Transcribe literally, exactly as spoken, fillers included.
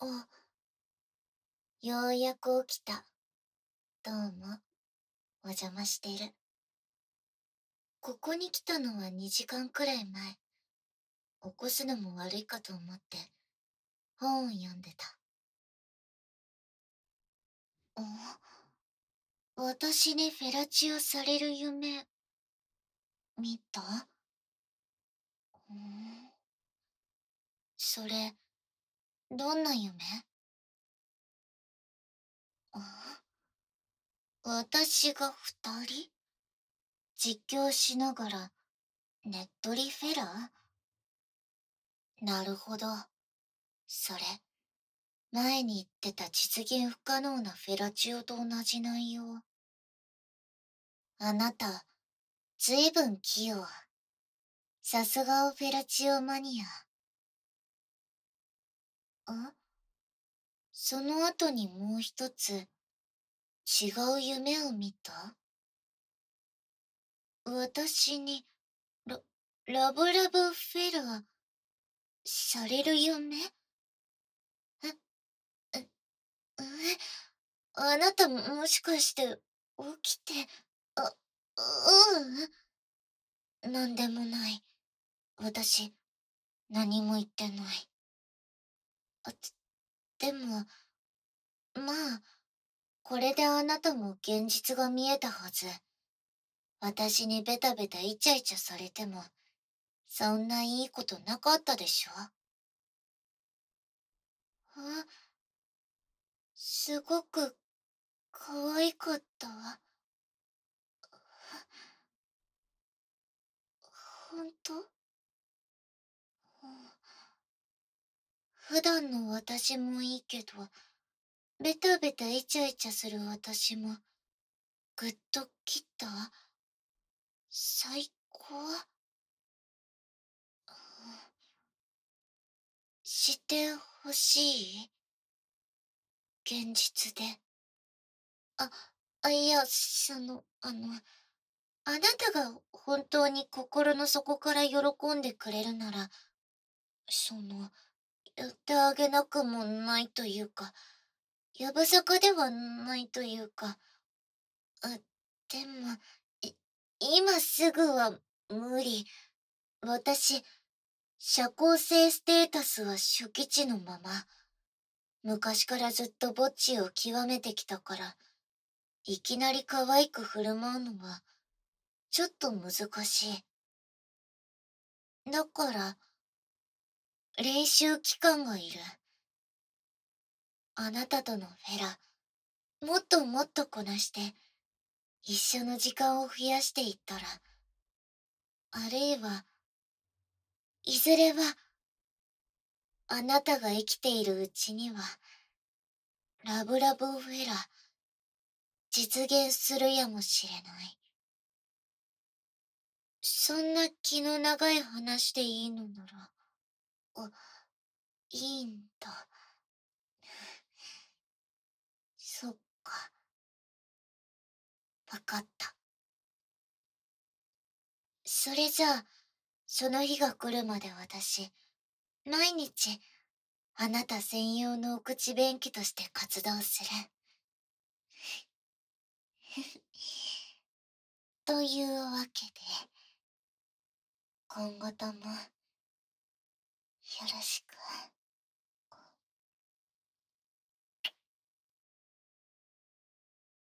あ、ようやく起きた。どうも、お邪魔してる。ここに来たのはにじかんくらい前。起こすのも悪いかと思って、本を読んでた。あ、私にフェラチオされる夢、見た？うーん、それ、どんな夢？あ、私が二人実況しながら、ネットリフェラー？なるほど。それ、前に言ってた実現不可能なフェラチオと同じ内容。あなた、ずいぶん器用。さすがオペラチオマニア。んその後にもう一つ、違う夢を見た？私に、ラ、ラブラブフェラー、される夢？え、え、え、あなたもしかして、起きて、あ、ううん。なんでもない。私、何も言ってない。あ、つでも、まあ、これであなたも現実が見えたはず。私にベタベタイチャイチャされても、そんないいことなかったでしょ？あ、すごく可愛かったわ。ほんと？うん、普段の私もいいけど、ベタベタイチャイチャする私も、ぐっときた？最高？してほしい？現実で。あ、あ、いや、その、あの、あなたが本当に心の底から喜んでくれるなら、その、やってあげなくもないというか、やぶさかではないというか、あ、でも、い今すぐは無理。私、社交性ステータスは初期値のまま。昔からずっとぼっちを極めてきたから、いきなり可愛く振る舞うのは、ちょっと難しい。だから、練習期間がいる。あなたとのフェラ、もっともっとこなして、一緒の時間を増やしていったら、あるいは、いずれは、あなたが生きているうちには、ラブラブフェラ、実現するやもしれない。そんな気の長い話でいいのなら、あ、いいんだ。そっか、わかった。それじゃあ、その日が来るまで私、毎日、あなた専用のお口便器として活動する。というわけで、今後とも、よろしく。